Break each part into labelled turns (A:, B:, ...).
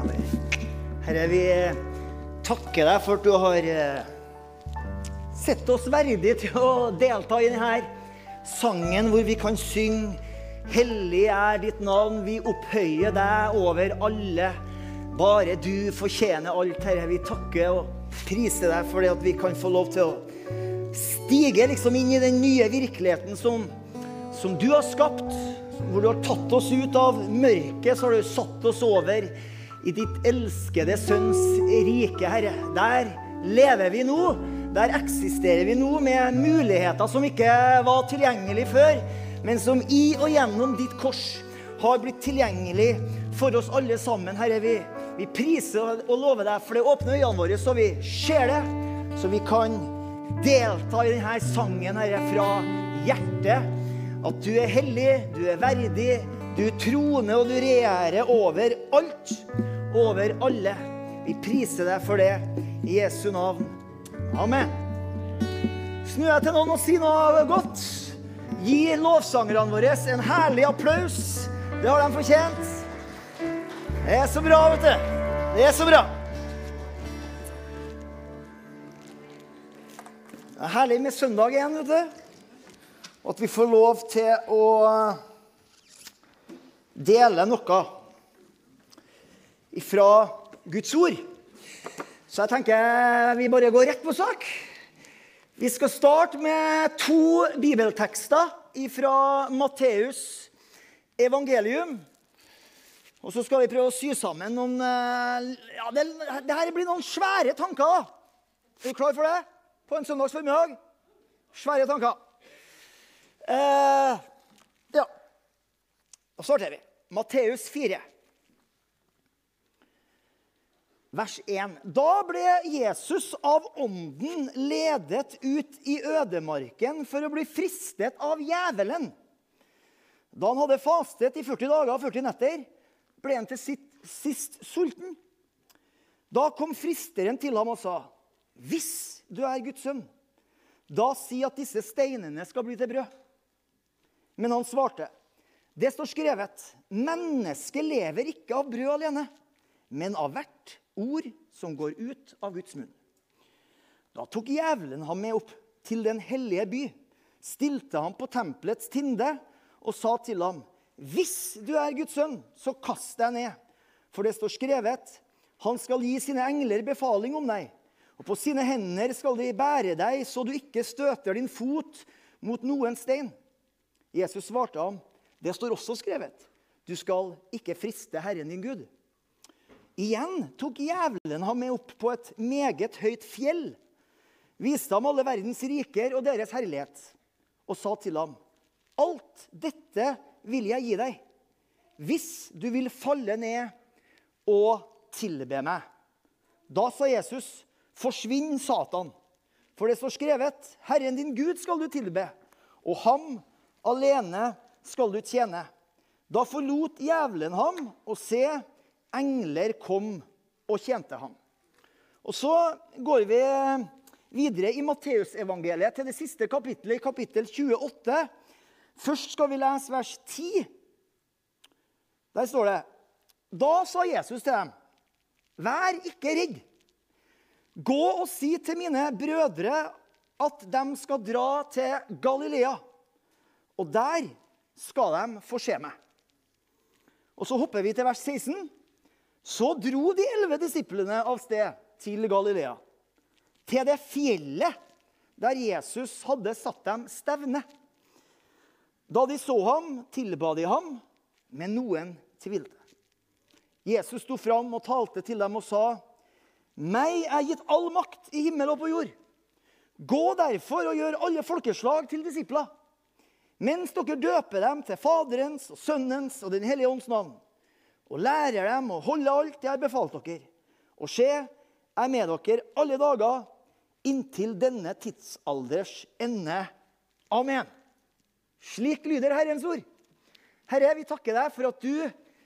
A: fremover. Herre, vi takker deg for at du har sett oss verdig til å delta i denne sangen hvor vi kan synge Hellig er ditt navn, vi opphøyer deg over alle. Bare du fortjener alt, Herre. Vi takker og priser deg for det at vi kan få lov til å stige liksom inn i den nye virkeligheten som du har skapt, hvor du har tatt oss ut av mørket, så har du satt oss over i ditt elskede sønns rike, Herre. Der lever vi nå, der eksisterer vi nå med muligheter som ikke var tilgjengelig før, men som i og gjennom ditt kors har blitt tilgjengelig for oss alle sammen, Herre. Vi priser og lover deg, for det åpner øynene våre, så vi ser det, så vi kan delta i denne sangen, Herre, fra hjertet. At du er hellig, du er verdig, du troner og du regjerer over alt, over alle. Vi priser deg for det i Jesu navn. Amen. Snu deg til noen og si noe godt. Gi lovsangerne våre en herlig applaus. Det har de fortjent. Det er så bra, vet du. Det er så bra. Det er herlig med søndag igjen, vet du. At vi får lov til å dele noe fra Guds ord. Så jeg tenker vi bare går rett på sak. Vi skal starte med 2 bibeltekster fra Matteus evangelium. Og så skal vi prøve å sy sammen noen... Ja, det her blir noen svære tanker, da. Er du klar for det? På en søndags formiddag? Svære tanker. Ja, da starter vi. Matteus 4. Vers 1. Da ble Jesus av ånden ledet ut i ødemarken for å bli fristet av djevelen. Da han hadde fastet i 40 dager og 40 netter, ble han til sist sulten. Da kom fristeren til ham og sa, «Hvis du er Guds sønn, da si at disse steinene skal bli til brød.» Men han svarte, «Det står skrevet, mennesket lever ikke av brød alene, men av hvert ord som går ut av Guds munn.» Da tok djevelen ham med opp til den hellige by, stilte ham på tempelets tinde og sa til ham, «Hvis du er Guds sønn, så kast deg ned, for det står skrevet, han skal gi sine engler befaling om deg, og på sine hender skal de bære deg, så du ikke støter din fot mot noen stein.» Jesus svarte ham, «Det står også skrevet, du skal ikke friste Herren din Gud.» Igjen tok djevelen ham med opp på et meget høyt fjell, viste ham alle verdens riker og deres herlighet, og sa til ham, «Alt dette vil jeg gi deg, hvis du vil falle ned og tilbe meg.» Da sa Jesus, «Forsvinn, Satan, for det står skrevet, Herren din Gud skal du tilbe, og ham alene skal du tjene.» Da forlot djevelen ham, og se, engler kom og tjente ham. Og så går vi videre i Matteus evangeliet til det siste kapittelet, i kapittel 28. Først skal vi lese vers 10. Der står det, «Da sa Jesus til dem, vær ikke redd. Gå og si til mine brødre at de skal dra til Galilea, og der skal de få se meg.» Og så hopper vi til vers 16. Så dro de 11 disiplene av sted til Galilea, til det fjellet der Jesus hadde satt dem stevne. Da de så ham, tilba de ham, men noen tvilte. Jesus sto fram og talte til dem og sa, «Meg er gitt all makt i himmel og på jord. Gå derfor og gjør alle folkeslag til disipler, mens dere døper dem til Faderens og Sønnens og den Hellige Ånds navn, og lærer dem å holde alt jeg har befalt dere, og se, er med dere alle dager inntil denne tidsalders ende. Amen. Slik lyder Herrens ord. Herre, vi takker deg for at du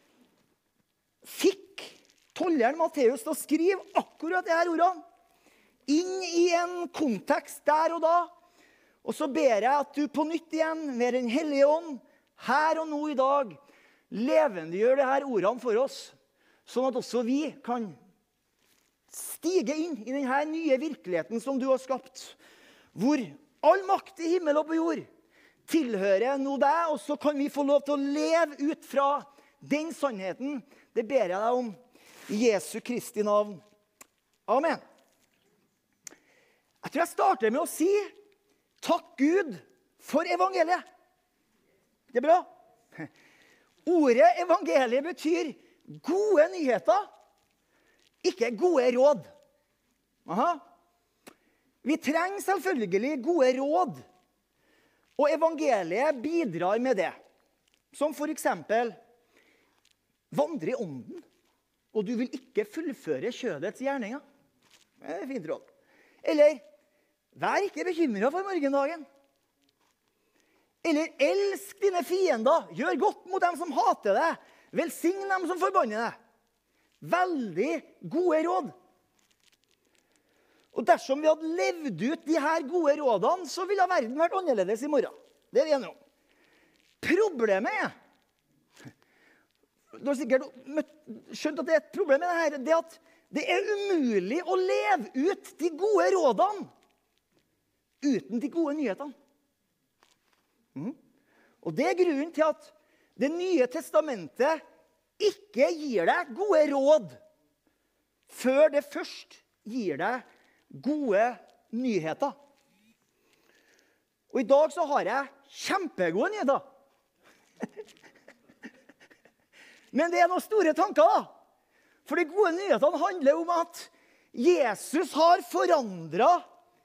A: fikk tolleren Matteus til å skrive akkurat de her ordene inn i en kontekst der og da. Og så ber jeg at du på nytt igjen, med den hellige ånd, her og nå i dag, levendegjør de her ordene for oss, sånn at også vi kan stige inn i denne nye virkeligheten som du har skapt, hvor all makt i himmel og på jord tilhører nå deg, og så kan vi få lov til å leve ut fra den sannheten. Det ber jeg deg om i Jesu Kristi navn. Amen. Jeg tror jeg starter med å si takk Gud for evangeliet. Det er bra. Ordet evangeliet betyr gode nyheter, ikke gode råd. Aha. Vi trenger selvfølgelig gode råd, og evangeliet bidrar med det. Som for eksempel, vandre i ånden, og du vil ikke fullføre kjødets gjerninger. Det er fint råd. Eller, vær ikke bekymret for morgendagen. Eller, elsk dine fiender, gjør godt mot dem som hater deg, velsign dem som forbanner deg. Veldig gode råd. Og dersom vi hadde levd ut de her gode rådene, så ville verden vært annerledes i morgen. Det er vi enige om. Problemet er, du har sikkert skjønt at det er et problem med det her, det at det er umulig å leve ut de gode rådene uten de gode nyhetene. Og det er grunnen til at Det nye testamentet ikke gir deg gode råd før det først gir deg gode nyheter. Og i dag så har jeg kjempegode nyheter. Men det er noen store tanker da. For de gode nyhetene handler om at Jesus har forandret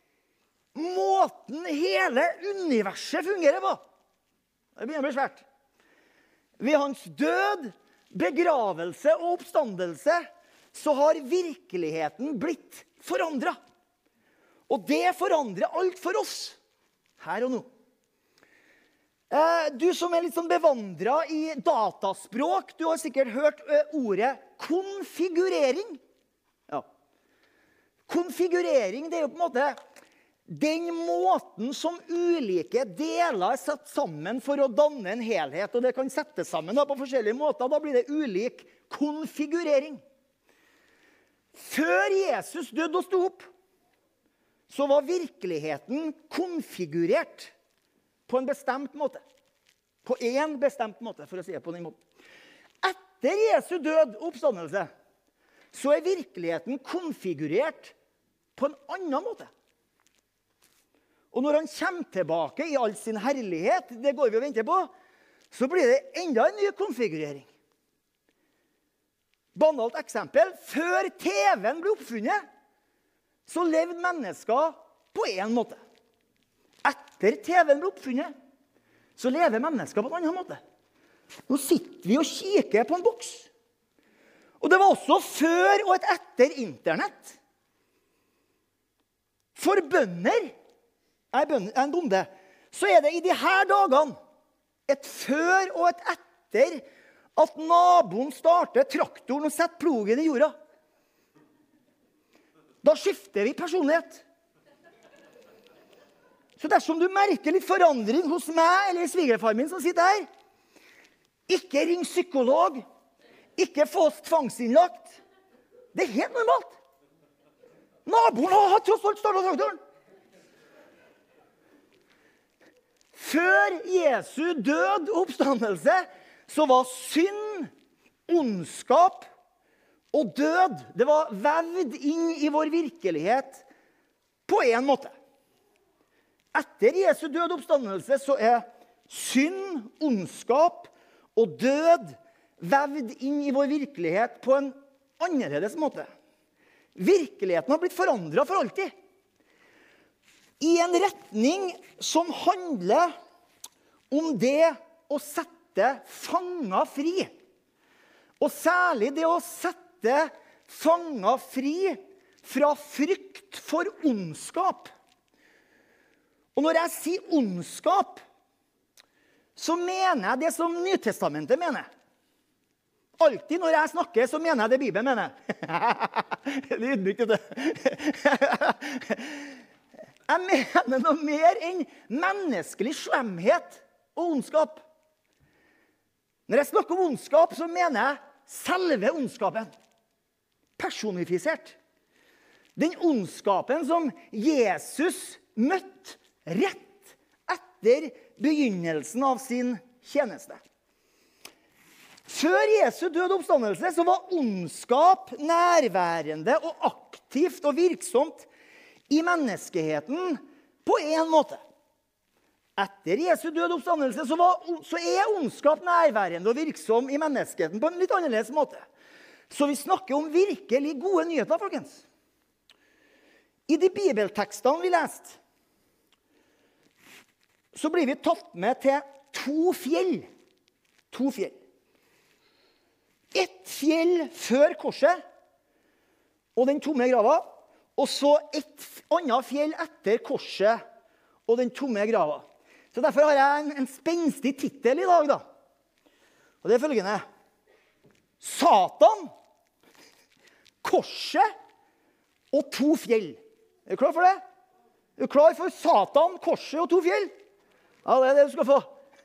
A: måten hele universet fungerer på. Det begynner å bli svært. Ved hans død, begravelse og oppstandelse så har virkeligheten blitt forandret. Og det forandrer alt for oss, her og nå. Du som er litt sånn bevandret i dataspråk, du har sikkert hørt ordet konfigurering. Ja. Konfigurering, det er jo på en måte den måten som ulike deler er satt sammen for å danne en helhet, og det kan settes sammen på forskjellige måter, da blir det ulik konfigurering. Før Jesus døde og sto opp, så var virkeligheten konfigurert på en bestemt måte. På en bestemt måte, for å si det på den måten. Etter Jesu død og oppstandelse, så er virkeligheten konfigurert på en annen måte. Og når han kommer tilbake i all sin herlighet, det går vi og venter på, så blir det enda en ny konfigurering. Banalt eksempel, før TV-en ble oppfunnet, så levde mennesker på en måte. Etter TV-en ble oppfunnet, så lever mennesker på en annen måte. Nå sitter vi og kikker på en boks. Og det var også før og etter internett. For bønder, en bonde, så er det i de her dagene et før og et etter at naboen starter traktoren og setter plogen i jorda. Da skifter vi personlighet. Så dersom du merker litt forandring hos meg eller svigerfar min som sitter her, ikke ring psykolog, ikke få oss tvangsinnlagt. Det er helt normalt. Naboen har tross alt startet traktoren. Før Jesu død og oppstandelse, så var synd, ondskap og død, det var vevd inn i vår virkelighet på en måte. Etter Jesu død og oppstandelse, så er synd, ondskap og død vevd inn i vår virkelighet på en annerledes måte. Virkeligheten har blitt forandret for alltid. I en retning som handler om det å sette fanger fri. Og særlig det å sette fanger fri fra frykt for ondskap. Og når jeg sier ondskap, så mener jeg det som Nytestamentet mener. Alltid når jeg snakker, så mener jeg det Bibelen mener. Det er ydmykt, det. Jeg mener noe mer enn menneskelig slemhet og ondskap. Når jeg snakker om ondskap, så mener jeg selve ondskapen. Personifisert. Den ondskapen som Jesus møtte rett etter begynnelsen av sin tjeneste. Før Jesu døde oppstandelse så var ondskap nærværende og aktivt og virksomt i menneskeheten på en måte. Etter Jesu døde oppstandelse så er ondskap nærværende og virksom i menneskeheten på en litt annerledes måte. Så vi snakker om virkelig gode nyheter, folkens. I de bibeltekstene vi leste, så blir vi tatt med til 2 fjell. 2 fjell. Et fjell før korset, og den tomme grava, og så et annet fjell etter korset, og den tomme grava. Så derfor har jeg en spenstig titel i dag, da. Og det er følgende. Satan, korset og 2 fjell. Er du klar for det? Er du klar for Satan, korset og 2 fjell? Ja, det er det du skal få.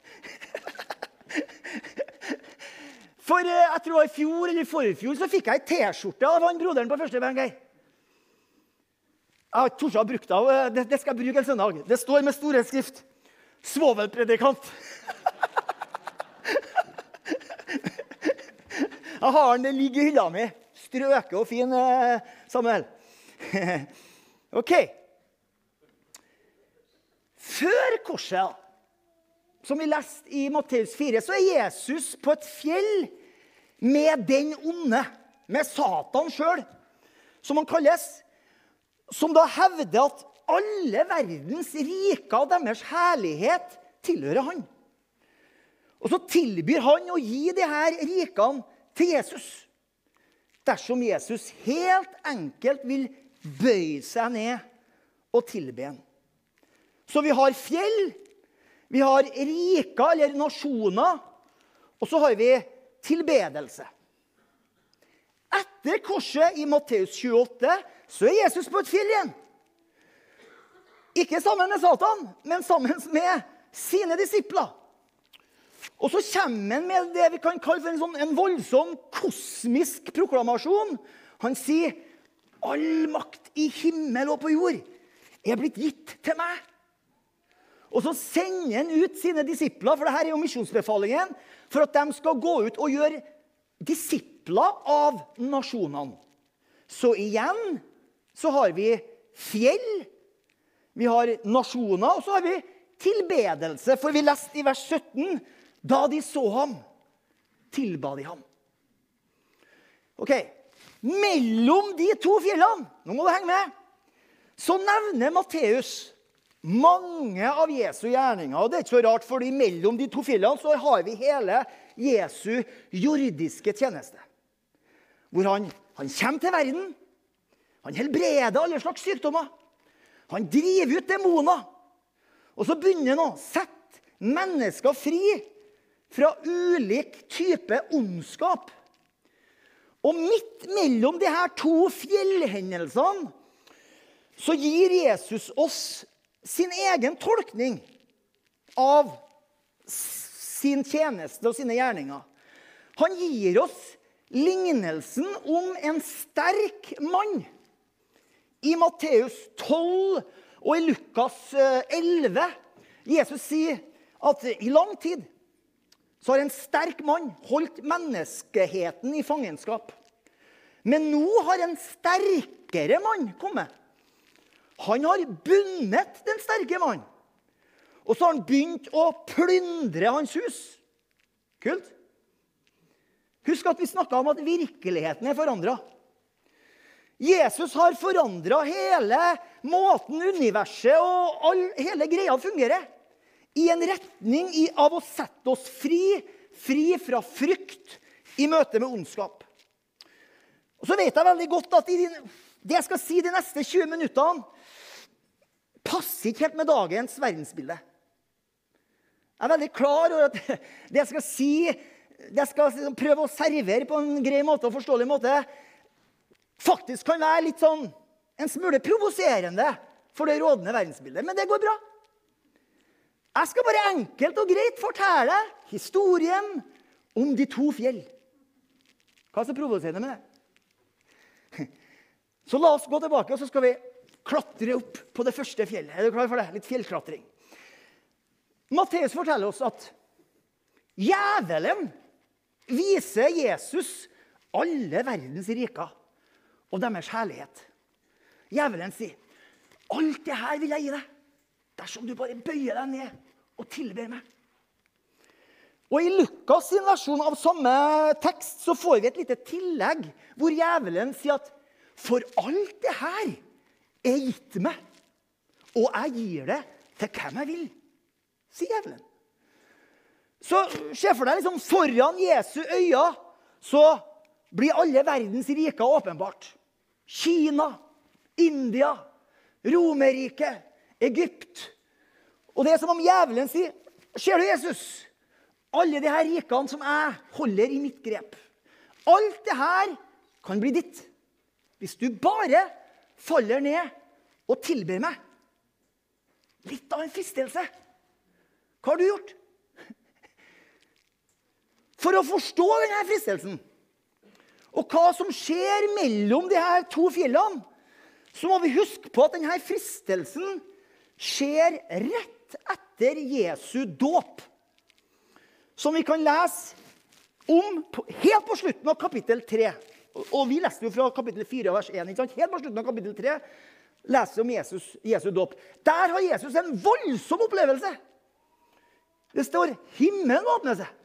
A: For jeg tror i fjor eller forfjor så fikk jeg en t-skjorte av han broderen på første benk her. Jeg har ikke tort å bruke det. Det skal jeg bruke en søndag. Det står med store skrift. Svovelpredikant. Jeg har den, det ligger i hylla mi. Strøke og fin, Samuel. Ok. Før korset, som vi leste i Matteus 4, så er Jesus på et fjell med den onde, med Satan selv, som han kalles, som da hevder at alle verdens rike og deres herlighet tilhører han. Og så tilbyr han å gi de her rikene til Jesus, dersom Jesus helt enkelt vil bøye seg ned og tilbe han. Så vi har fjell, vi har riker eller nasjoner, og så har vi tilbedelse. Etter korset i Matteus 28, så er Jesus på et fjell igjen. Ikke sammen med Satan, men sammen med sine disipler. Og så kommer han med det vi kan kalle for en voldsom kosmisk proklamasjon. Han sier, all makt i himmel og på jord er blitt gitt til meg. Og så sender han ut sine disipler, for dette er jo misjonsbefalingen, for at de skal gå ut og gjøre disipler av nasjonene. Så igjen så har vi fjell, vi har nasjoner, og så har vi tilbedelse. For vi leste i vers 17, da de så ham, tilba de ham. Ok, mellom de 2 fjellene, nå må du henge med, så nevner Matteus mange av Jesu gjerninger. Og det er ikke så rart, fordi mellom de 2 fjellene så har vi hele Jesu jordiske tjeneste. Hvor han kommer til verden, han helbreder alle slags sykdommer, han driver ut demoner, og så begynner han å sette mennesker fri fra ulik type ondskap. Og midt mellom de her 2 fjellhendelsene så gir Jesus oss sin egen tolkning av sin tjeneste og sine gjerninger. Han gir oss lignelsen om en sterk mann i Matteus 12 og i Lukas 11. Jesus sier at i lang tid så har en sterk mann holdt menneskeheten i fangenskap. Men nå har en sterkere mann kommet. Han har bundet den sterke mann. Og så har han begynt å plyndre hans hus. Kult. Husk at vi snakket om at virkeligheten er forandret. Jesus har forandret hele måten universet og hele greia fungerer. I en retning av å sette oss fri fra frykt i møte med ondskap. Og så vet jeg veldig godt at det jeg skal si de neste 20 minuttene, passer ikke helt med dagens verdensbilde. Jeg er veldig klar over at det jeg skal si, det jeg skal prøve å servere på en grei måte og forståelig måte, faktisk kan være litt sånn, en smule provoserende for det rådende verdensbildet. Men det går bra. Jeg skal bare enkelt og greit fortelle historien om de 2 fjell. Hva er så provoserende med det? Så la oss gå tilbake, og så skal vi klatre opp på det første fjellet. Er du klar for det? Litt fjellklatring. Matteus forteller oss at djevelen viser Jesus alle verdens riker og deres herlighet. Djevelen sier, alt det her vil jeg gi deg, dersom du bare bøyer deg ned og tilber meg. Og i Lukas sin versjon av samme tekst så får vi et lite tillegg hvor djevelen sier at for alt det her er gitt meg, og jeg gir det til hvem jeg vil, sier djevelen. Så se for deg liksom foran Jesu øyne så blir alle verdens riker åpenbart. Kina, India, Romerike, Egypt. Og det er som om djevelen sier, ser du Jesus? Alle de her rikene som jeg holder i mitt grep. Alt det her kan bli ditt. Hvis du bare faller ned og tilber meg. Litt av en fristelse. Hva har du gjort? For å forstå denne fristelsen, og hva som skjer mellom de her to fjellene, så må vi huske på at denne fristelsen skjer rett etter Jesu dåp. Som vi kan lese om helt på slutten av kapittel 3. Og vi leste jo fra kapittel 4, vers 1. Ikke sant? Helt på slutten av kapittel 3 leser om Jesu dåp. Der har Jesus en voldsom opplevelse. Det står, himmelen åpner seg.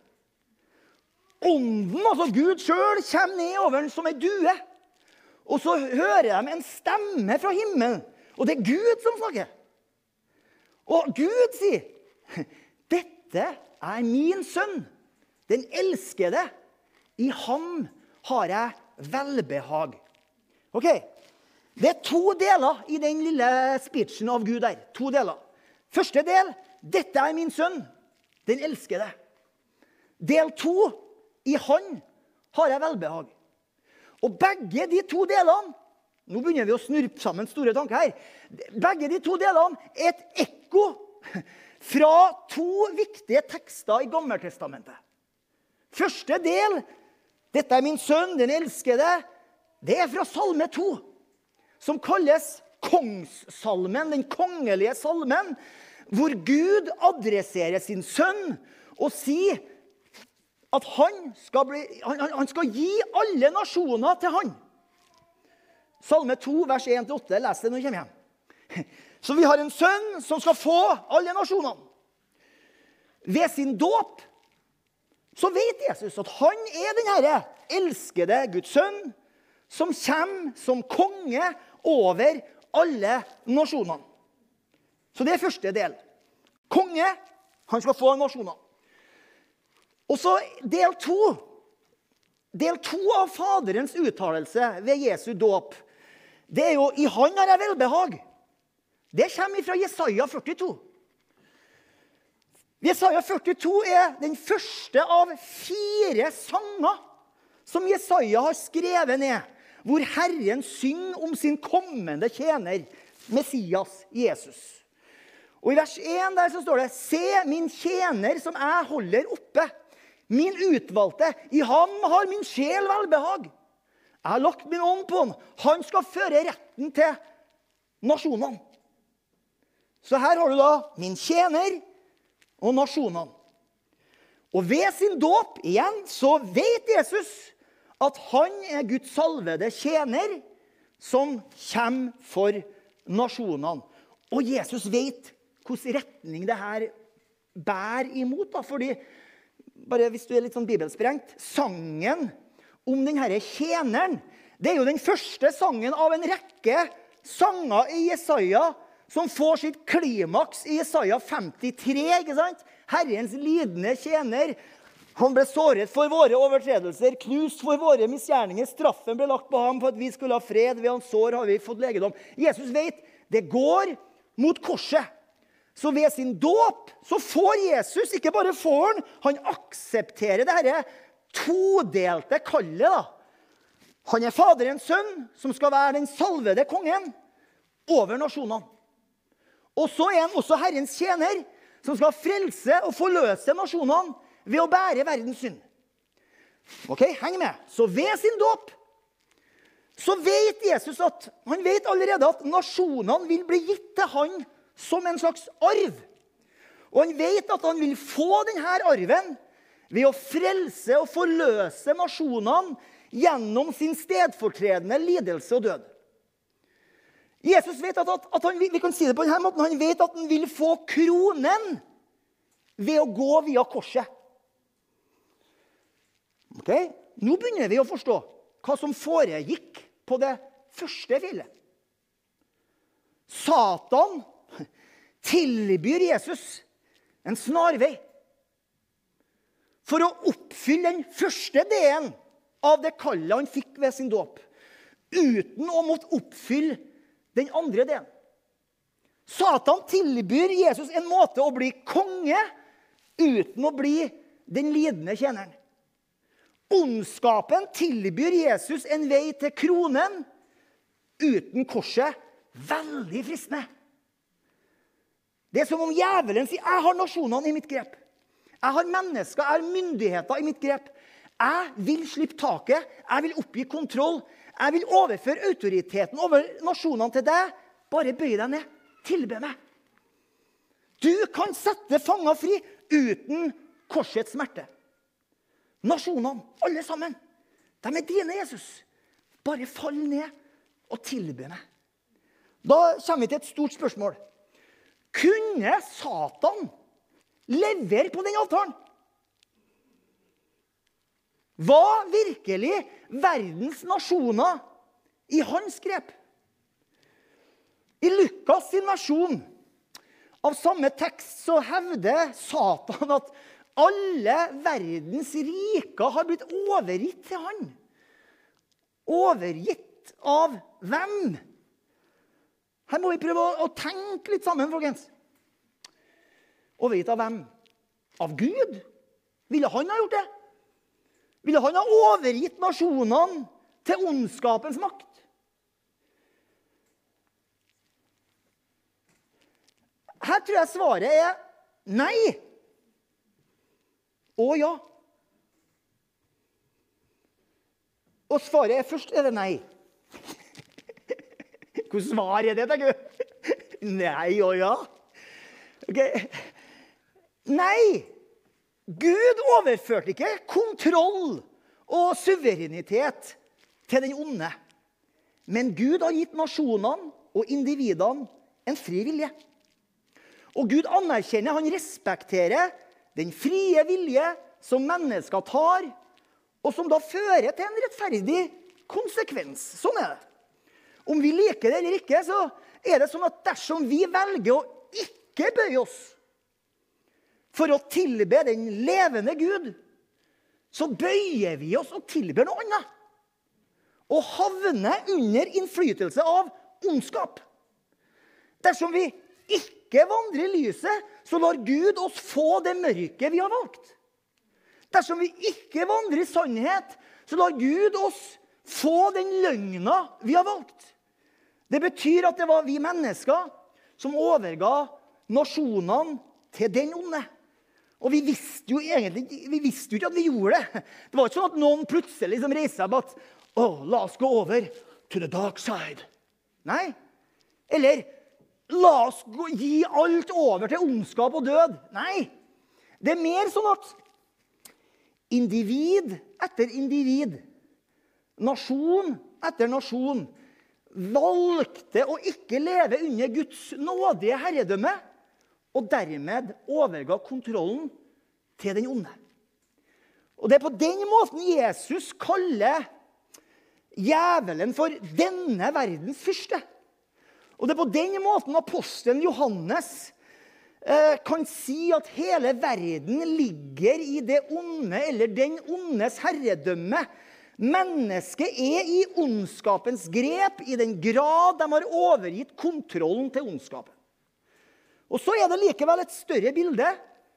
A: Ånden, altså Gud selv, kommer ned over den som en due. Og så hører de en stemme fra himmelen. Og det er Gud som snakker. Og Gud sier, dette er min sønn, den elskede. I ham har jeg velbehag. Ok, det er to deler i den lille speechen av Gud der. To deler. Første del, dette er min sønn, den elskede. Del 2, i han har jeg velbehag. Og begge de to delene, nå begynner vi å snurpe sammen store tanker her, begge de to delene er et ekko fra to viktige tekster i Gammeltestamentet. Første del, dette er min sønn, den elskede, det er fra Salme 2, som kalles kongssalmen, den kongelige salmen, hvor Gud adresserer sin sønn og sier at han skal gi alle nasjoner til han. Salme 2, vers 1-8, les det når du kommer hjem. Så vi har en sønn som skal få alle nasjonene. Ved sin dåp så vet Jesus at han er den herre elskede Guds sønn som kommer som konge over alle nasjonene. Så det er første del. Konge, han skal få nasjoner. Og så del 2. Del 2 av faderens uttalelse ved Jesu dåp. Det er jo, i han har jeg velbehag. Det kommer fra Jesaja 42. Jesaja 42 er den første av 4 sanger som Jesaja har skrevet ned, hvor Herren synger om sin kommende tjener, Messias, Jesus. Og i vers 1 der så står det, se min tjener som jeg holder oppe, min utvalgte, i ham har min sjel velbehag. Jeg har lagt min ånd på han. Han skal føre retten til nasjonene. Så her har du da min tjener og nasjonene. Og ved sin dåp igjen så vet Jesus at han er Guds salvede tjener som kommer for nasjonene. Og Jesus vet hvordan retning det her bærer imot. Da, fordi, bare hvis du er litt sånn bibelsprengt, sangen om denne tjeneren, det er jo den første sangen av en rekke sanger i Jesaja som får sitt klimaks i Jesaja 53, ikke sant? Herrens lidende tjener. Han ble såret for våre overtredelser, knust for våre misgjerninger. Straffen ble lagt på ham for at vi skulle ha fred. Ved hans sår har vi fått legedom. Jesus vet, det går mot korset. Så ved sin dåp så får Jesus, ikke bare får han aksepterer det her todelte kallet da. Han er faderens sønn som skal være den salvede kongen over nasjonene. Og så er han også Herrens tjener som skal frelse og forløse nasjonene ved å bære verdens synd. Ok, heng med. Så ved sin dåp, så vet Jesus at, han vet allerede at nasjonene vil bli gitt til han som en slags arv. Og han vet at han vil få denne arven ved å frelse og forløse nasjonene gjennom sin stedfortredende lidelse og død. Jesus vet at han, vi kan si det på denne måten, han vet at han vil få kronen ved å gå via korset. Ok, nå begynner vi å forstå hva som foregikk på det første fjellet. Satan tilbyr Jesus en snarvei for å oppfylle den første delen av det kallet han fikk ved sin dåp, uten å måtte oppfylle den andre delen. Satan tilbyr Jesus en måte å bli konge uten å bli den lidende tjeneren. Ondskapen tilbyr Jesus en vei til kronen uten korset. Veldig fristende. Det er som om djevelen sier, jeg har nasjonene i mitt grep. Jeg har mennesker, jeg har myndigheter i mitt grep. Jeg vil slippe taket, jeg vil oppgi kontroll, jeg vil overføre autoriteten over nasjonene til deg. Bare bøy deg ned, tilbe meg. Du kan sette fanger fri uten korsets smerte. Nasjonene, alle sammen, de er dine, Jesus. Bare fall ned og tilbe meg. Da kommer vi til et stort spørsmål. Kunne Satan levere på den avtalen? Var virkelig verdens nasjoner i hans grep? I Lukas sin versjon av samme tekst så hevder Satan at alle verdens riker har blitt overgitt til han. Overgitt av hvem? Her må vi prøve å tenke litt sammen, folkens. Overgitt av hvem? Av Gud? Ville han ha gjort det? Ville han ha overgitt nasjonene til ondskapens makt? Her tror jeg svaret er nei. Og ja. Og svaret er først er det nei. Hvordan svar er det, tenker du? Nei og ja. Okay. Nei. Gud overførte ikke kontroll og suverenitet til den onde. Men Gud har gitt nasjonene og individene en fri vilje. Og Gud anerkjenner, han respekterer den frie vilje som mennesker tar, og som da fører til en rettferdig konsekvens. Sånn er det. Om vi liker det eller ikke, så er det sånn at dersom vi velger å ikke bøye oss for å tilbe den levende Gud, så bøyer vi oss og tilber noe annet. Og havner under innflytelse av ondskap. Dersom vi ikke vandrer i lyset, så lar Gud oss få det mørke vi har valgt. Dersom vi ikke vandrer i sannhet, så lar Gud oss få den løgna vi har valgt. Det betyr at det var vi mennesker som overga nasjonene til den onde. Og vi visste jo ikke at vi gjorde det. Det var ikke sånn at noen plutselig liksom reiste seg på at la oss gå over to the dark side. Nei. Eller la oss gi alt over til ondskap og død. Nei. Det er mer sånn at individ etter individ, nasjon etter nasjon, valgte å ikke leve under Guds nådige herredømme, og dermed overga kontrollen til den onde. Og det er på den måten Jesus kaller djevelen for denne verdens fyrste. Og det er på den måten apostelen Johannes kan si at hele verden ligger i det onde, eller den ondes herredømme. Mennesket er i ondskapens grep i den grad de har overgitt kontrollen til ondskapen. Og så er det likevel et større bilde.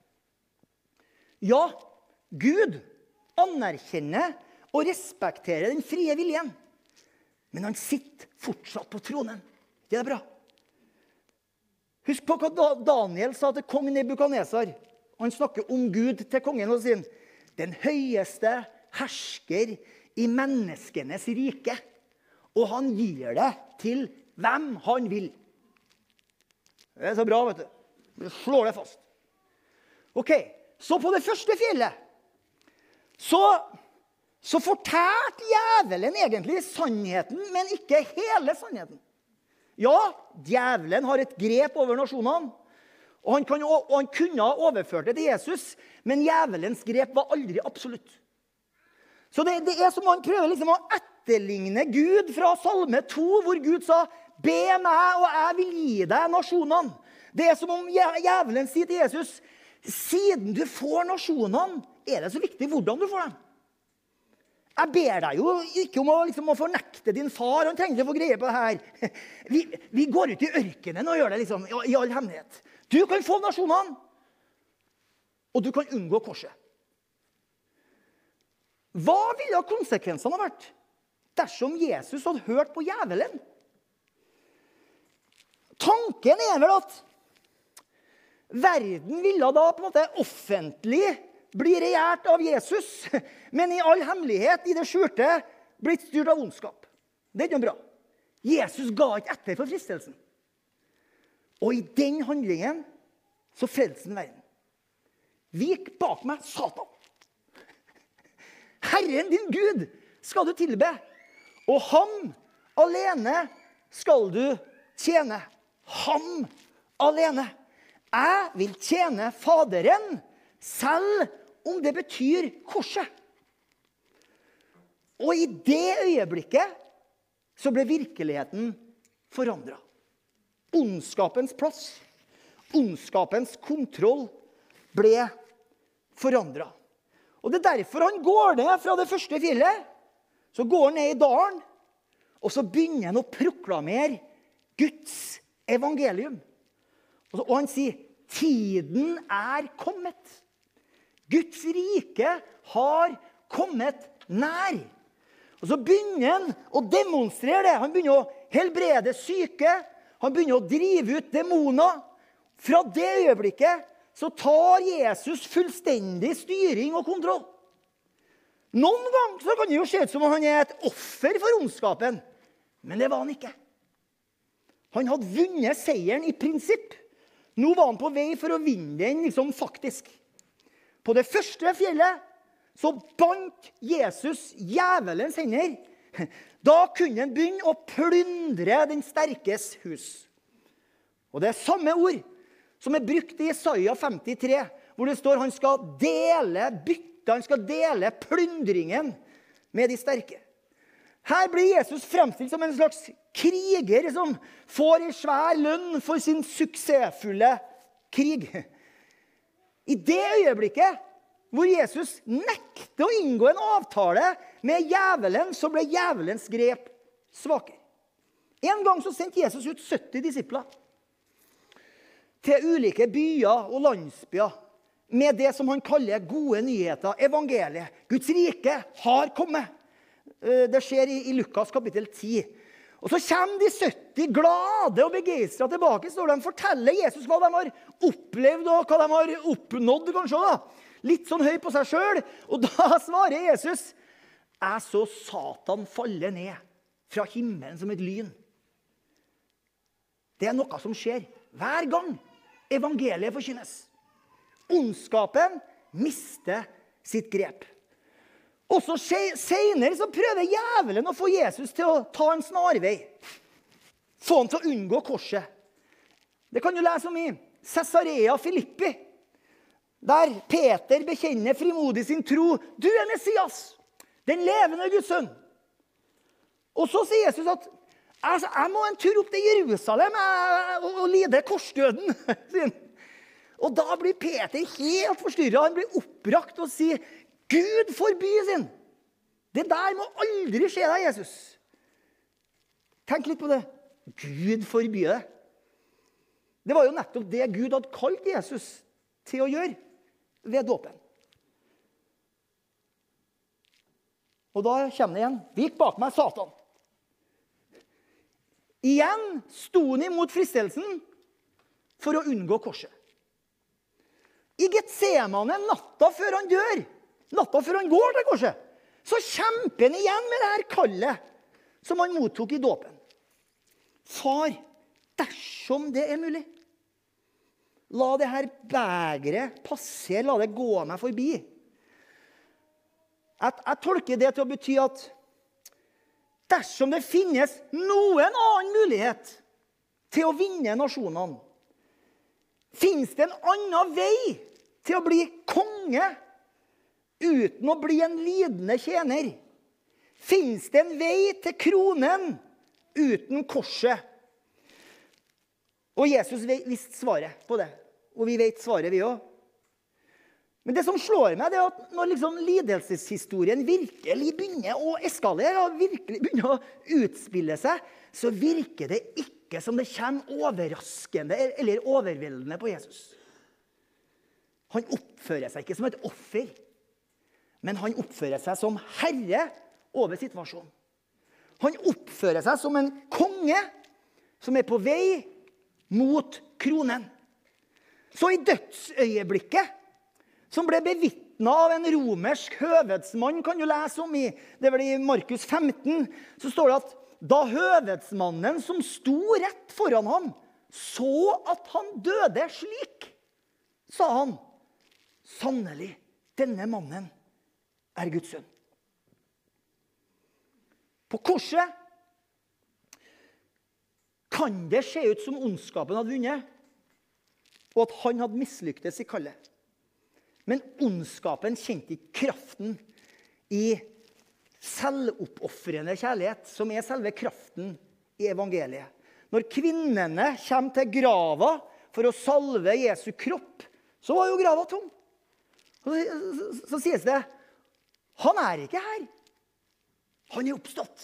A: Ja, Gud anerkjenner og respekterer den frie viljen. Men han sitter fortsatt på tronen. Det er bra. Husk på hva Daniel sa til kongen Nebukadnesar. Han snakker om Gud til kongen og sier, den høyeste hersker i menneskenes rike, og han gir det til hvem han vil. Det så bra, vet du. Vi slår det fast. Ok, så på det første fjellet, så fortalte djevelen egentlig sannheten, men ikke hele sannheten. Ja, djevelen har et grep over nasjonene, og han kunne ha overført det til Jesus, men djevelens grep var aldri absolutt. Så det som han prøver liksom å etterligne Gud fra Salme 2, hvor Gud sa, be meg, og jeg vil gi deg nasjonene. Det som om djevelen sier til Jesus, siden du får nasjonene, er det så viktig hvordan du får dem. Jeg ber deg jo ikke om å fornekte din far, han trenger ikke å få greie på det her. Vi går ut i ørkenen og gjør det liksom, i all hemmelighet. Du kan få nasjonene, og du kan unngå korset. Hva ville konsekvensene ha vært dersom Jesus hadde hørt på djevelen? Tanken er vel at verden ville da på en måte offentlig bli regjert av Jesus, men i all hemmelighet, i det skjulte, blitt styrt av ondskap. Det er ikke bra. Jesus ga ikke etter for fristelsen. Og i den handlingen så frelsen verden. Vik bak meg, Satan. Herren din Gud skal du tilbe, og ham alene skal du tjene. Ham alene. Jeg vil tjene Faderen, selv om det betyr korset. Og i det øyeblikket så ble virkeligheten forandret. Ondskapens plass, ondskapens kontroll ble forandret. Og det er derfor han går ned fra det første fjellet, så går han ned i dalen, og så begynner han å proklamere Guds evangelium. Og han sier, tiden er kommet. Guds rike har kommet nær. Og så begynner han å demonstrere det. Han begynner å helbrede syke. Han begynner å drive ut demoner. Fra det øyeblikket så tar Jesus fullstendig styring og kontroll. Noen ganger så kan det jo se ut som om han er et offer for ondskapen. Men det var han ikke. Han hadde vunnet seieren i prinsipp. Nå var han på vei for å vinne den liksom faktisk. På det første fjellet så bandt Jesus djevelens hender. Da kunne han begynne å plyndre den sterkes hus. Og det er samme ord som er brukt i Jesaja 53, hvor det står han skal dele byttet, han skal dele plyndringen med de sterke. Her blir Jesus fremstilt som en slags kriger som får en svær lønn for sin suksessfulle krig. I det øyeblikket hvor Jesus nekter å inngå en avtale med djevelen, så ble djevelens grep svakere. En gang så sendte Jesus ut 70 disipler til ulike byer og landsbyer med det som han kaller gode nyheter, evangeliet. Guds rike har kommet. Det skjer i Lukas kapittel 10. Og så kommer de 70 glade og begeistret tilbake, så de forteller Jesus hva de har opplevd og hva de har oppnådd kanskje da. Litt sånn høy på seg selv. Og da svarer Jesus, jeg så Satan falle ned fra himmelen som et lyn. Det er noe som skjer hver gang evangeliet forkynnes. Ondskapen mister sitt grep. Og så senere så prøver djevelen å få Jesus til å ta en snarvei. Få han til å unngå korset. Det kan du lese om i Caesarea Filippi, der Peter bekjenner frimodig sin tro. Du er Messias, den levende Guds sønn. Og så sier Jesus at jeg må en tur opp til Jerusalem og lide korsdøden. Og da blir Peter helt forstyrret. Han blir oppbrakt og sier, Gud forby sin. Det der må aldri skje deg, Jesus. Tenk litt på det. Gud forby det. Det var jo nettopp det Gud hadde kalt Jesus til å gjøre ved dåpen. Og da kommer det igjen. Vik bak meg, Satan. Igjen sto han imot fristelsen for å unngå korset. I Getsemane natta før han dør, natta før han går til korset, så kjemper han igjen med det her kallet som han mottok i dåpen. Far, dersom det er mulig, la det her begeret passere, la det gå meg forbi. Jeg tolker det til å bety at dersom det finnes noen annen mulighet til å vinne nasjonene, finnes det en annen vei til å bli konge uten å bli en lidende tjener? Finnes det en vei til kronen uten korset? Og Jesus visste svaret på det. Og vi vet svaret vi også. Men det som slår meg, det er at når liksom lidelseshistorien virkelig begynner å eskalere, og virkelig begynner å utspille seg, så virker det ikke som det kommer overraskende eller overveldende på Jesus. Han oppfører seg ikke som et offer, men han oppfører seg som herre over situasjonen. Han oppfører seg som en konge som er på vei mot kronen. Så i dødsøyeblikket, som ble bevitnet av en romersk høvedsmann, kan du lese om det er vel i Markus 15, så står det at da høvedsmannen som sto rett foran ham, så at han døde slik, sa han, sannelig, denne mannen er Guds sønn. På korset kan det se ut som ondskapen hadde vunnet, og at han hadde mislyktes i kallet. Men ondskapen kjente ikke kraften i selvoppofrende kjærlighet, som er selve kraften i evangeliet. Når kvinnene kommer til grava for å salve Jesu kropp, så var jo grava tom. Så sies det, han er ikke her. Han er oppstått.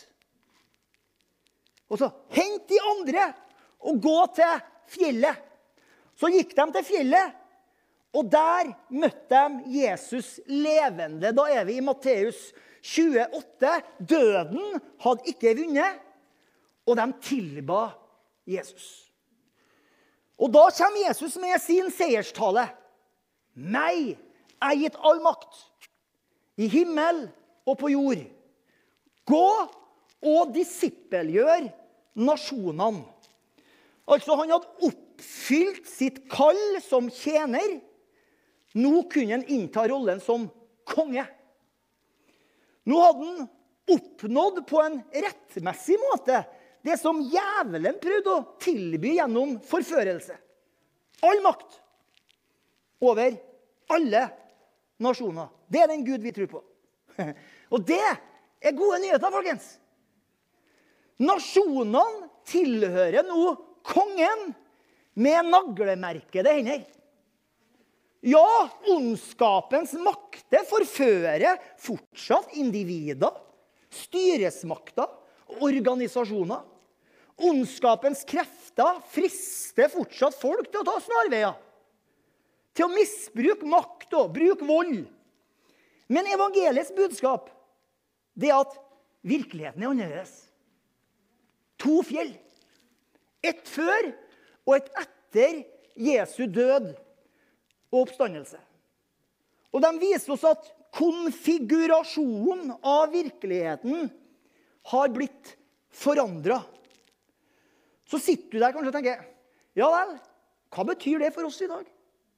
A: Og så, hent de andre og gå til fjellet. Så gikk de til fjellet, og der møtte de Jesus levende. Da er vi i Matteus 28. Døden hadde ikke vunnet, og de tilba Jesus. Og da kommer Jesus med sin seierstale. Meg er gitt all makt, i himmel og på jord. Gå og disippelgjør nasjonene. Altså, han hadde oppfylt sitt kall som tjener. Nå kunne han innta rollen som konge. Nå hadde han oppnådd på en rettmessig måte det som djevelen prøvde å tilby gjennom forførelse. All makt over alle nasjoner. Det er den Gud vi tror på. Og det er gode nyheter, folkens. Nasjonene tilhører nå kongen med naglemerkede hender. Ja, ondskapens makter forfører fortsatt individer, styresmakter og organisasjoner. Ondskapens krefter frister fortsatt folk til å ta snarveier, til å misbruke makt og bruke vold. Men evangeliets budskap, det er at virkeligheten er annerledes. 2 fjell. Et før og et etter Jesu død og oppstandelse. Og de viser oss at konfigurasjonen av virkeligheten har blitt forandret. Så sitter du der kanskje og tenker, ja vel, hva betyr det for oss i dag?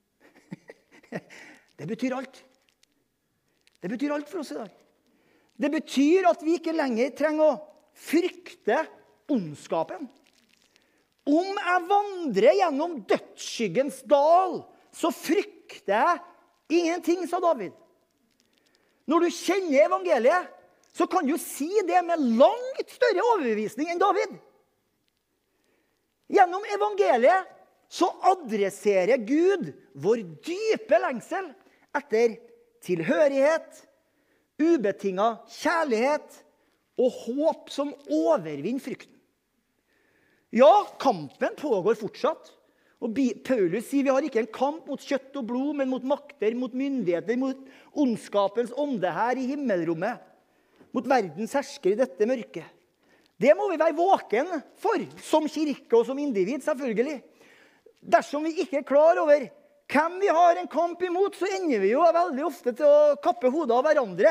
A: Det betyr alt. Det betyr alt for oss i dag. Det betyr at vi ikke lenger trenger å frykte ondskapen. Om jeg vandrer gjennom dødsskyggens dal, så frykter jeg ingenting, sa David. Når du kjenner evangeliet, så kan du si det med langt større overbevisning enn David. Gjennom evangeliet så adresserer Gud vår dype lengsel etter tilhørighet, ubetinget kjærlighet og håp som overvinner frykten. Ja, kampen pågår fortsatt. Og Paulus sier vi har ikke en kamp mot kjøtt og blod, men mot makter, mot myndigheter, mot ondskapens ånde her i himmelrommet, mot verdens hersker i dette mørket. Det må vi være våken for, som kirke og som individ, selvfølgelig. Dersom vi ikke er klar over hvem vi har en kamp imot, så ender vi jo veldig ofte til å kappe hodet av hverandre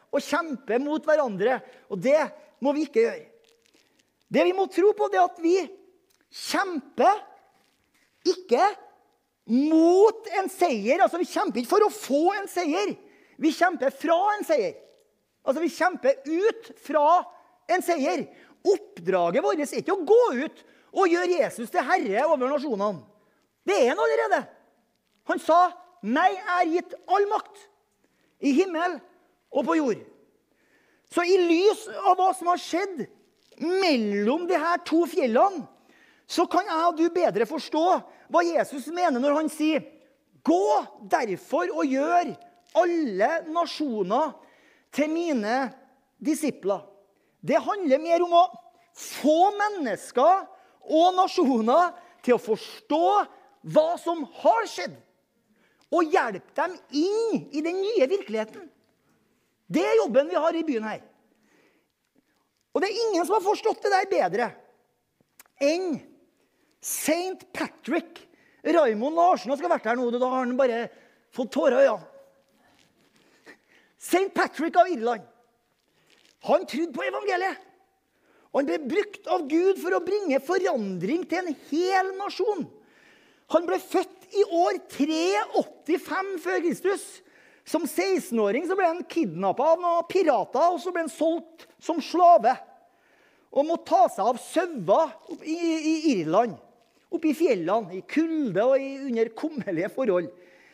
A: og kjempe mot hverandre. Og det må vi ikke gjøre. Det vi må tro på, det er at vi kjemper ikke mot en seier. Altså, vi kjemper ikke for å få en seier. Vi kjemper fra en seier. Altså, vi kjemper ut fra en seier. Oppdraget vårt er ikke å gå ut og gjøre Jesus til herre over nasjonene. Det er han allerede. Han sa, meg er gitt all makt i himmel og på jord. Så i lys av hva som har skjedd mellom de her to fjellene, så kan jeg og du bedre forstå hva Jesus mener når han sier, gå derfor og gjør alle nasjoner til mine disipler. Det handler mer om å få mennesker og nasjoner til å forstå hva som har skjedd, og hjelpe dem inn i den nye virkeligheten. Det er jobben vi har i byen her. Og det er ingen som har forstått det der bedre enn St. Patrick. Raimond Larsen har vært her nå, da har han bare fått tårer i øynene. St. Patrick av Irland. Han trodde på evangeliet. Han ble brukt av Gud for å bringe forandring til en hel nasjon. Han ble født i år 385 før Kristus. Som 16-åring så ble han kidnappet av noen pirater, og så ble han solgt som slave. Og måtte ta seg av sauer i Irland, oppe i fjellene, i kulde og under kummerlige forhold.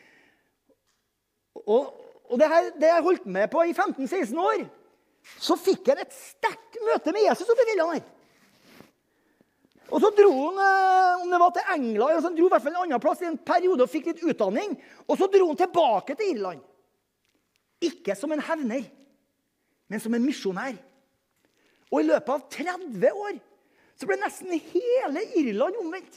A: Og det jeg holdt med på i 15-16 år, så fikk han et sterkt møte med Jesus oppe i fjellene her. Og så dro han, om det var til England, så dro i hvert fall en annen plass i en periode og fikk litt utdanning, og så dro han tilbake til Irland. Ikke som en hevner, men som en misjonær. Og i løpet av 30 år så ble nesten hele Irland omvendt.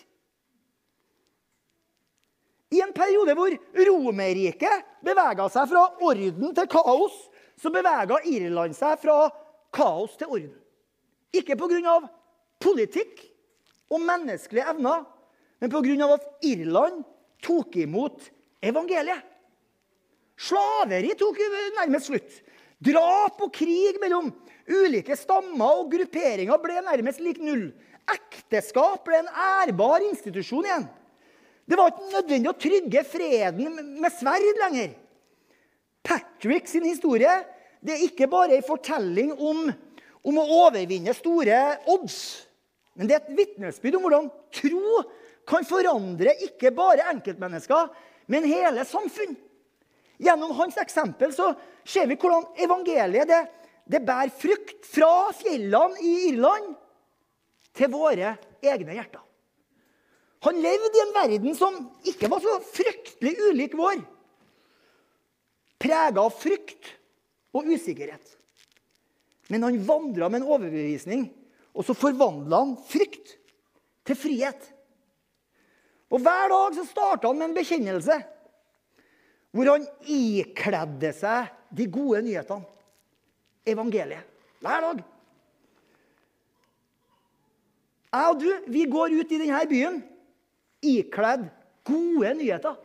A: I en periode hvor Romerriket beveget seg fra orden til kaos, så beveget Irland seg fra kaos til orden. Ikke på grunn av politikk og menneskelige evner, men på grunn av at Irland tok imot evangeliet. Slaveri tok nærmest slutt. Drap og krig mellom ulike stammer og grupperinger ble nærmest lik null. Ekteskap ble en ærbar institusjon igjen. Det var ikke nødvendig å trygge freden med sverd lenger. Patrick sin historie, det er ikke bare en fortelling om å overvinne store odds, men det er et vitnesbyrd om hvordan tro kan forandre ikke bare enkeltmennesker, men hele samfunn. Gjennom hans eksempel så ser vi hvordan evangeliet det bærer frukt fra fjellene i Irland til våre egne hjerter. Han levde i en verden som ikke var så fryktelig ulik vår, preget av frykt og usikkerhet. Men han vandret med en overbevisning, og så forvandlet han frykt til frihet. Og hver dag så startet han med en bekjennelse, hvor han ikledde seg de gode nyhetene. Evangeliet. Hver dag. Jeg og du, vi går ut i denne byen ikledd gode nyheter.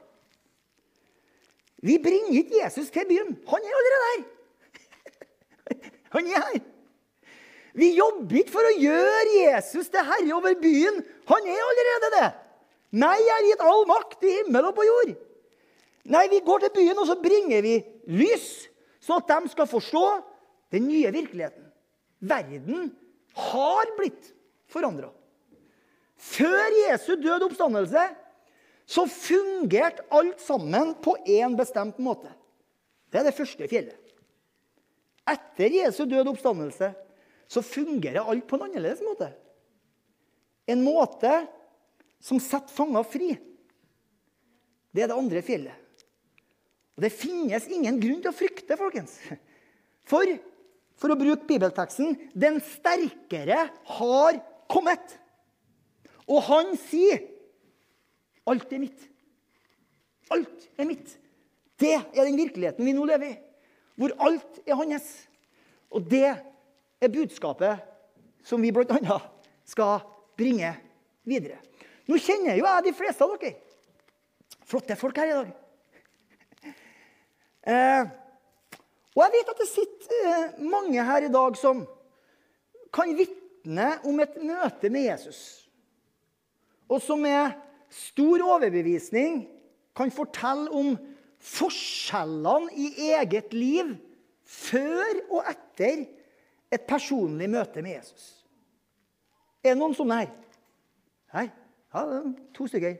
A: Vi bringer ikke Jesus til byen. Han er allerede her. Han er her. Vi jobber ikke for å gjøre Jesus til herre over byen. Han er allerede det. Meg er gitt all makt i himmel og på jord. Nei, vi går til byen, og så bringer vi lys, så at de skal forstå den nye virkeligheten. Verden har blitt forandret. Før Jesu død og oppstandelse, så fungerte alt sammen på en bestemt måte. Det er det første fjellet. Etter Jesu død og oppstandelse, så fungerer alt på en annerledes måte. En måte som setter fanger fri. Det er det andre fjellet. Og det finnes ingen grunn til å frykte, folkens. For å bruke bibelteksten, den sterkere har kommet. Og han sier, alt er mitt. Alt er mitt. Det er den virkeligheten vi nå lever i, hvor alt er hans. Og det er budskapet som vi blant annet skal bringe videre. Nå kjenner jo jeg de fleste av dere. Flotte folk her i dag. Og jeg vet at det sitter mange her i dag som kan vitne om et møte med Jesus, og som med stor overbevisning kan fortelle om forskjellene i eget liv før og etter et personlig møte med Jesus. Er det noen sånne her? Hei? Ja, 2 stykker.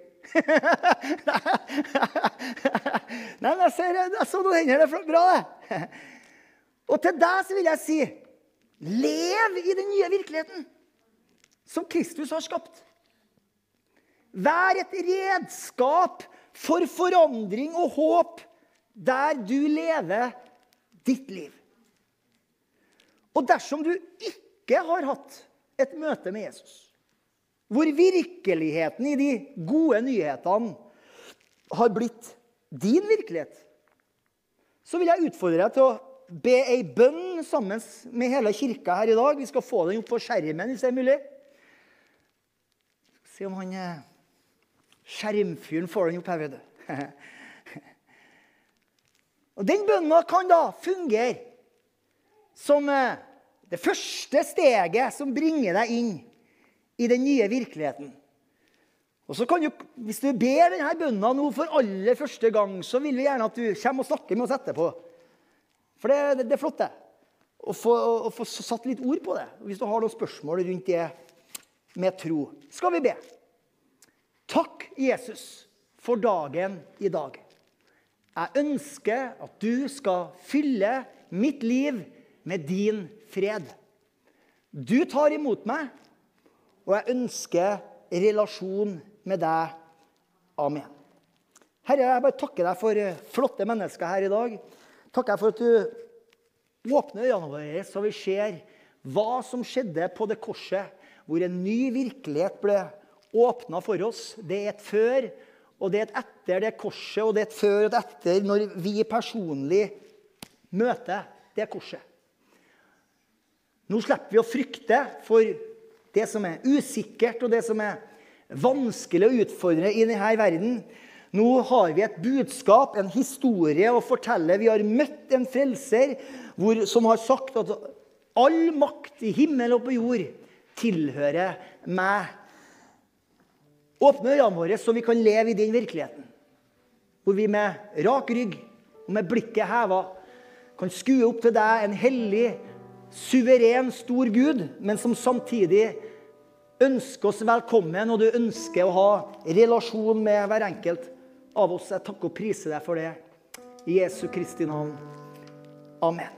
A: Nei, men jeg så noen hender, det er bra det. Og til deg så vil jeg si, lev i den nye virkeligheten som Kristus har skapt. Vær et redskap for forandring og håp der du lever ditt liv. Og dersom du ikke har hatt et møte med Jesus, hvor virkeligheten i de gode nyhetene har blitt din virkelighet, så vil jeg utfordre deg til å be en bønn sammen med hele kirka her i dag. Vi skal få den opp på skjermen hvis det er mulig. Se om han skjermfyren får den opp her, vet du. Og den bønnen kan da fungere som det første steget som bringer deg inn i den nye virkeligheten. Og så kan du, hvis du ber denne bønnen nå for aller første gang, så vil vi gjerne at du kommer og snakker med oss etterpå. For det er flott det. Å få satt litt ord på det. Hvis du har noen spørsmål rundt det med tro, skal vi be. Takk, Jesus, for dagen i dag. Jeg ønsker at du skal fylle mitt liv med din fred. Du tar imot meg, og jeg ønsker relasjon med deg. Amen. Herre, jeg bare takker deg for flotte mennesker her i dag. Takker deg for at du åpner øynene våre, så vi ser hva som skjedde på det korset, hvor en ny virkelighet ble åpnet for oss. Det er et før, og det er et etter det korset, og det er et før og et etter når vi personlig møter det korset. Nå slipper vi å frykte for det som er usikkert, og det som er vanskelig å utfordre i denne verden. Nå har vi et budskap, en historie å fortelle. Vi har møtt en frelser som har sagt at all makt i himmel og på jord tilhører meg. Åpne øynene våre så vi kan leve i den virkeligheten, hvor vi med rak rygg og med blikket hevet kan skue opp til deg, en hellig, suveren, stor Gud, men som samtidig ønsker oss velkommen, og du ønsker å ha relasjon med hver enkelt av oss. Jeg takker og priser deg for det. I Jesu Kristi navn. Amen.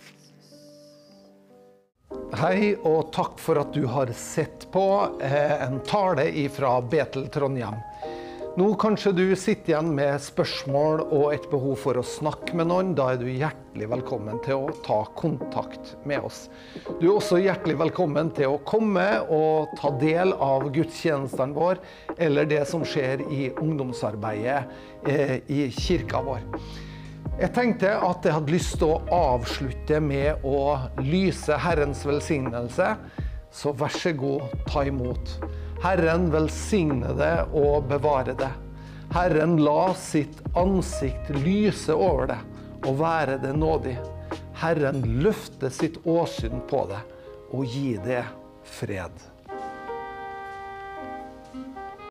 B: Hei, og takk for at du har sett på en tale fra Betel Trondheim. Nå kanskje du sitter igjen med spørsmål og et behov for å snakke med noen. Da er du hjertelig velkommen til å ta kontakt med oss. Du er også hjertelig velkommen til å komme og ta del av gudstjenestene vår, eller det som skjer i ungdomsarbeidet i kirka vår. Jeg tenkte at jeg hadde lyst til å avslutte med å lyse Herrens velsignelse, så vær så god, ta imot. Herren velsigne det og bevare det. Herren la sitt ansikt lyse over det og være det nådig. Herren løfte sitt åsyn på det og gi det fred.